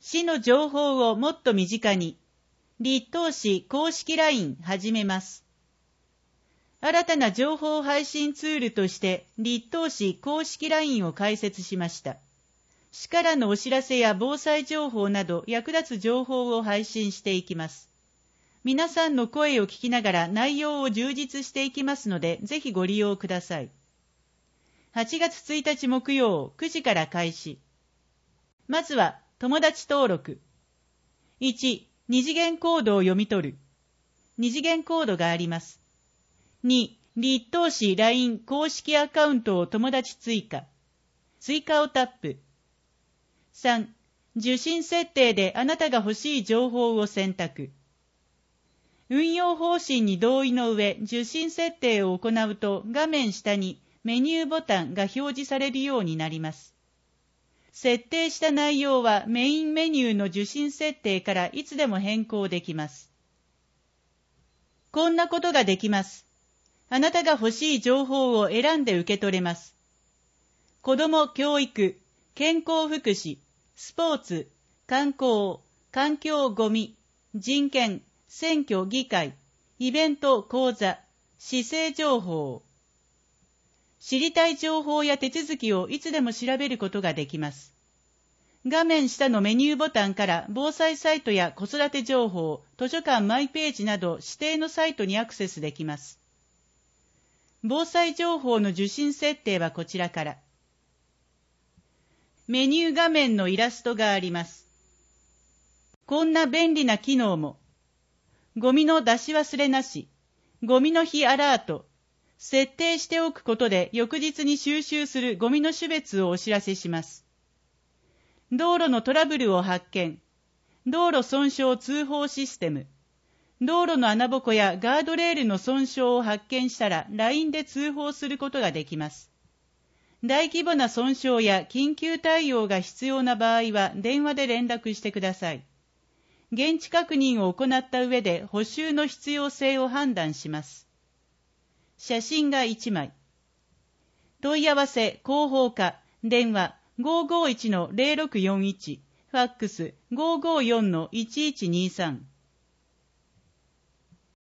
市の情報をもっと身近に、立東市公式 LINE 始めます。新たな情報配信ツールとして立東市公式 LINE を開設しました。市からのお知らせや防災情報など役立つ情報を配信していきます。皆さんの声を聞きながら内容を充実していきますので、ぜひご利用ください。8月1日木曜9時から開始。まずは友達登録。1、二次元コードを読み取る。二次元コードがあります。2、立東市 LINE 公式アカウントを友達追加。追加をタップ。3、受信設定であなたが欲しい情報を選択。運用方針に同意の上、受信設定を行うと画面下にメニューボタンが表示されるようになります。設定した内容はメインメニューの受信設定からいつでも変更できます。こんなことができます。あなたが欲しい情報を選んで受け取れます。子ども教育、健康福祉、スポーツ、観光、環境ごみ、人権、選挙議会、イベント講座、市政情報。知りたい情報や手続きをいつでも調べることができます。画面下のメニューボタンから防災サイトや子育て情報、図書館マイページなど指定のサイトにアクセスできます。防災情報の受信設定はこちらから。メニュー画面のイラストがあります。こんな便利な機能も。ゴミの出し忘れなし、ゴミの日アラート、設定しておくことで翌日に収集するゴミの種別をお知らせします。道路のトラブルを発見、道路損傷通報システム、道路の穴ぼこやガードレールの損傷を発見したら LINE で通報することができます。大規模な損傷や緊急対応が必要な場合は電話で連絡してください。現地確認を行った上で補修の必要性を判断します。写真が1枚。問い合わせ広報課電話 551-0641 ファックス 554-1123